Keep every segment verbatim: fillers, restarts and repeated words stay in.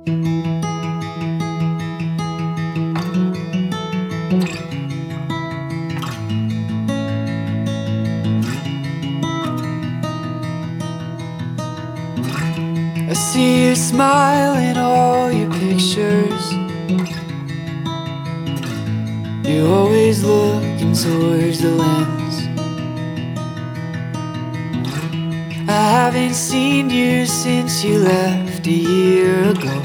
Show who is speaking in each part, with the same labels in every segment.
Speaker 1: I see you smile in all your pictures. You're always looking towards the lens. I haven't seen you since you left a year ago.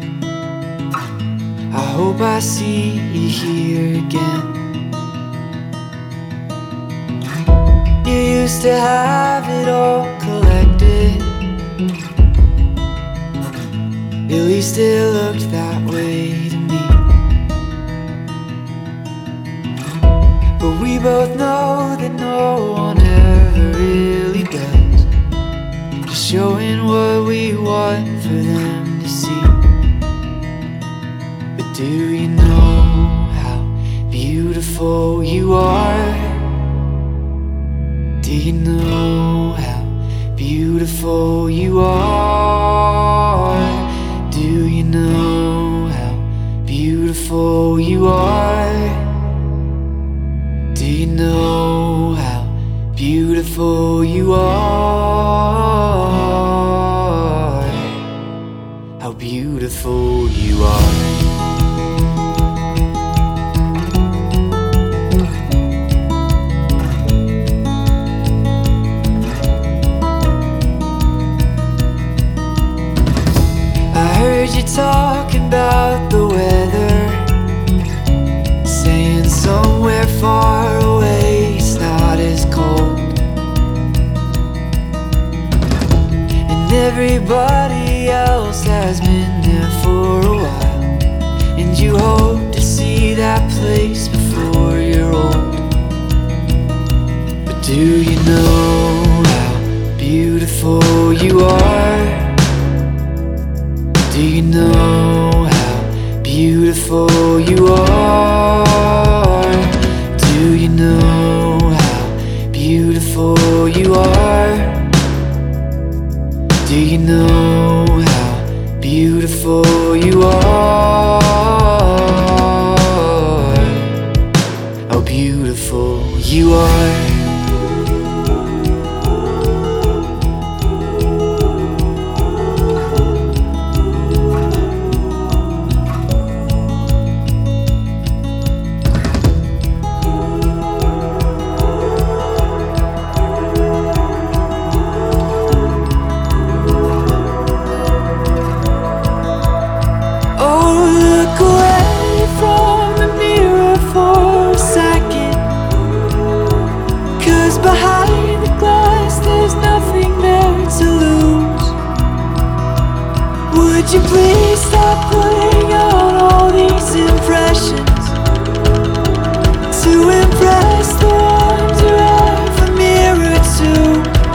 Speaker 1: I hope I see you here again. You used to have it all collected. At least it looked that way to me. But we both know that no one ever really does. Just showing what we want for them to see. But do you know how beautiful you are? Do you know how beautiful you are? Do you know how beautiful you are? Do you know how beautiful you are? How beautiful you are. You talking about the weather, saying somewhere far away it's not as cold. And everybody else has been there for a while, and you hope to see that place before you're old. But do you know how beautiful you are? Do you know how beautiful you are? Do you know how beautiful you are? Do you know how beautiful you are? How beautiful you are. Behind the glass there's nothing there to lose. Would you please stop putting on all these impressions to impress the ones who have a mirror too?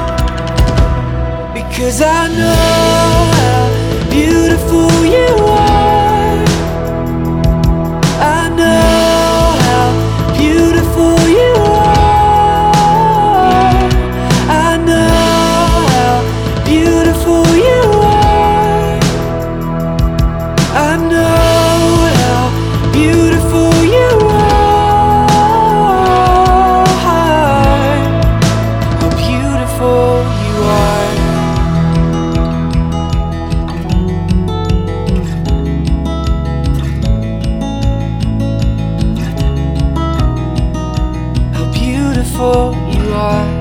Speaker 1: Because I know how beautiful you are. I know how beautiful you are. You are.